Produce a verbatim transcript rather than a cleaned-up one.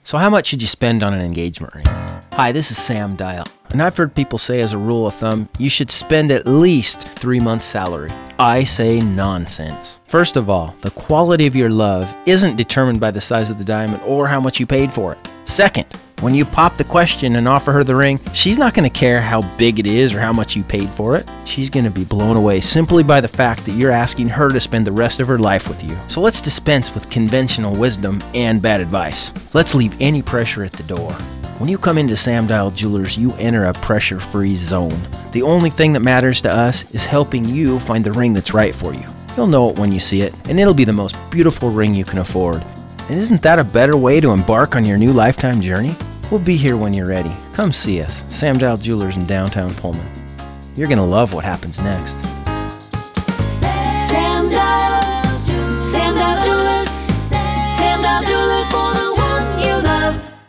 So how much should you spend on an engagement ring? Hi, this is Sam Dial, and I've heard people say as a rule of thumb, you should spend at least three months' salary. I say nonsense. First of all, the quality of your love isn't determined by the size of the diamond or how much you paid for it. Second, when you pop the question and offer her the ring, she's not going to care how big it is or how much you paid for it. She's going to be blown away simply by the fact that you're asking her to spend the rest of her life with you. So let's dispense with conventional wisdom and bad advice. Let's leave any pressure at the door. When you come into Sam Dial Jewelers, you enter a pressure-free zone. The only thing that matters to us is helping you find the ring that's right for you. You'll know it when you see it, and it'll be the most beautiful ring you can afford. And isn't that a better way to embark on your new lifetime journey? We'll be here when you're ready. Come see us, Sam Dial Jewelers in downtown Pullman. You're going to love what happens next.